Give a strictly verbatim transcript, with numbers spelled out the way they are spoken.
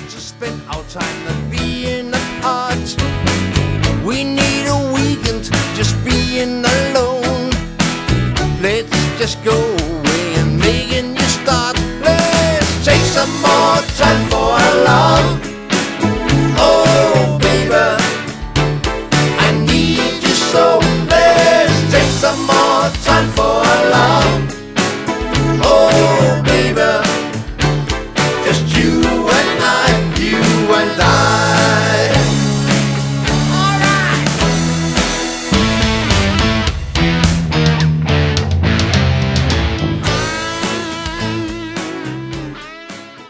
to spend our time not being apart. We need a weekend just being alone. Let's just go away and make it